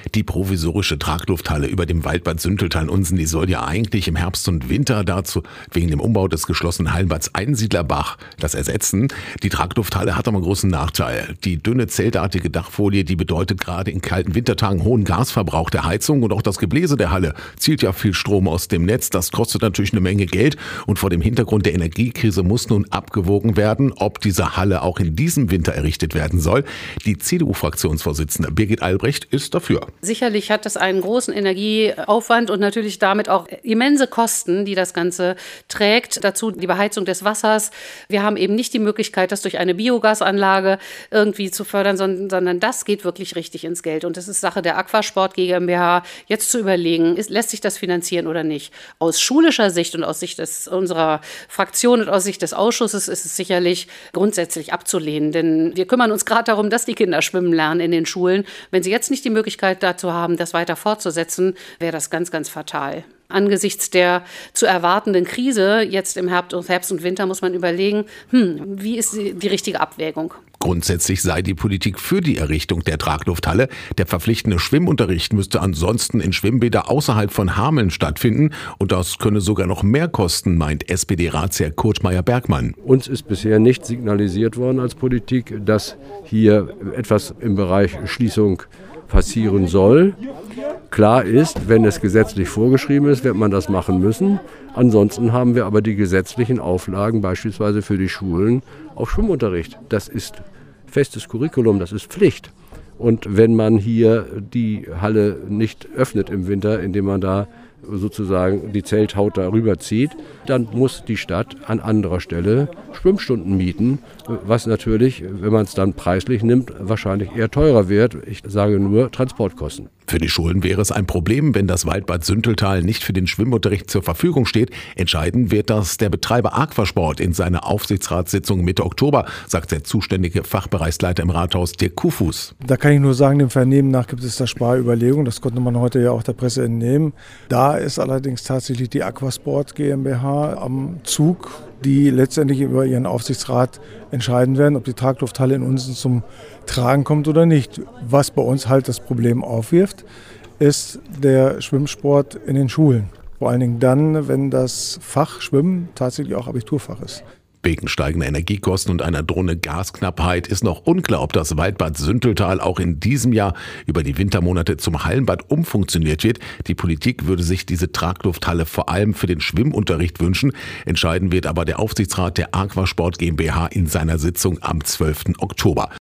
Die provisorische Traglufthalle über dem Waldbad Sünteltal in Unsen, die soll ja eigentlich im Herbst und Winter dazu wegen dem Umbau des geschlossenen Hallenbads Einsiedlerbach das ersetzen. Die Traglufthalle hat aber einen großen Nachteil. Die dünne zeltartige Dachfolie, die bedeutet gerade in kalten Wintertagen hohen Gasverbrauch der Heizung, und auch das Gebläse der Halle zieht ja viel Strom aus dem Netz. Das kostet natürlich eine Menge Geld, und vor dem Hintergrund der Energiekrise muss nun abgewogen werden, ob diese Halle auch in diesem Winter errichtet werden soll. Die CDU-Fraktionsvorsitzende Birgit Albrecht ist dafür. Sicherlich hat es einen großen Energieaufwand und natürlich damit auch immense Kosten, die das Ganze trägt. Dazu die Beheizung des Wassers. Wir haben eben nicht die Möglichkeit, das durch eine Biogasanlage irgendwie zu fördern, sondern das geht wirklich richtig ins Geld. Und es ist Sache der Aquasport GmbH, jetzt zu überlegen, lässt sich das finanzieren oder nicht. Aus schulischer Sicht und aus Sicht unserer Fraktion und aus Sicht des Ausschusses ist es sicherlich grundsätzlich abzulehnen. Denn wir kümmern uns gerade darum, dass die Kinder schwimmen lernen in den Schulen. Wenn sie jetzt nicht die Möglichkeit dazu haben, das weiter fortzusetzen, wäre das ganz, ganz fatal. Angesichts der zu erwartenden Krise jetzt im Herbst und Winter muss man überlegen, wie ist die richtige Abwägung? Grundsätzlich sei die Politik für die Errichtung der Traglufthalle. Der verpflichtende Schwimmunterricht müsste ansonsten in Schwimmbäder außerhalb von Hameln stattfinden. Und das könne sogar noch mehr kosten, meint SPD-Ratsherr Kurt Meyer-Bergmann. Uns ist bisher nicht signalisiert worden als Politik, dass hier etwas im Bereich Schließung passieren soll. Klar ist, wenn es gesetzlich vorgeschrieben ist, wird man das machen müssen. Ansonsten haben wir aber die gesetzlichen Auflagen, beispielsweise für die Schulen, auf Schwimmunterricht. Das ist festes Curriculum, das ist Pflicht. Und wenn man hier die Halle nicht öffnet im Winter, indem man da sozusagen die Zelthaut darüber zieht, dann muss die Stadt an anderer Stelle Schwimmstunden mieten, was natürlich, wenn man es dann preislich nimmt, wahrscheinlich eher teurer wird. Ich sage nur Transportkosten. Für die Schulen wäre es ein Problem, wenn das Waldbad Sünteltal nicht für den Schwimmunterricht zur Verfügung steht. Entscheiden wird das der Betreiber Aquasport in seiner Aufsichtsratssitzung Mitte Oktober, sagt der zuständige Fachbereichsleiter im Rathaus Dirk Kufus. Da kann ich nur sagen, dem Vernehmen nach gibt es da Sparüberlegungen. Das konnte man heute ja auch der Presse entnehmen. Da ist allerdings tatsächlich die Aquasport GmbH am Zug, die letztendlich über ihren Aufsichtsrat entscheiden werden, ob die Traglufthalle in Unsen zum Tragen kommt oder nicht. Was bei uns halt das Problem aufwirft, ist der Schwimmsport in den Schulen. Vor allen Dingen dann, wenn das Fach Schwimmen tatsächlich auch Abiturfach ist. Wegen steigender Energiekosten und einer drohenden Gasknappheit ist noch unklar, ob das Waldbad Sünteltal auch in diesem Jahr über die Wintermonate zum Hallenbad umfunktioniert wird. Die Politik würde sich diese Traglufthalle vor allem für den Schwimmunterricht wünschen. Entscheiden wird aber der Aufsichtsrat der Aquasport GmbH in seiner Sitzung am 12. Oktober.